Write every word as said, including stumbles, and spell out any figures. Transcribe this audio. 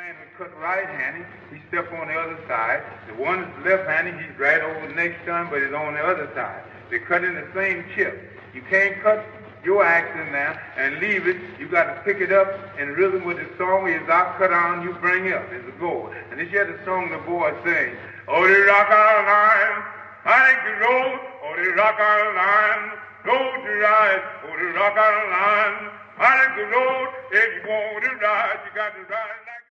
man would cut right-handed, he step on the other side. The one that's left-handed, he's right over next to him, but he's on the other side. They cut in the same chip. You can't cut your axe in there and leave it. You got to pick it up in rhythm with the song. Is out, cut on, you bring it up. It's a goal. And this is the song the boy sing. Oh, the rock our line, I think the road. Oh, the rock our line, road to ride. Oh, the rock our line, I think the road. If you want to ride, you got to ride.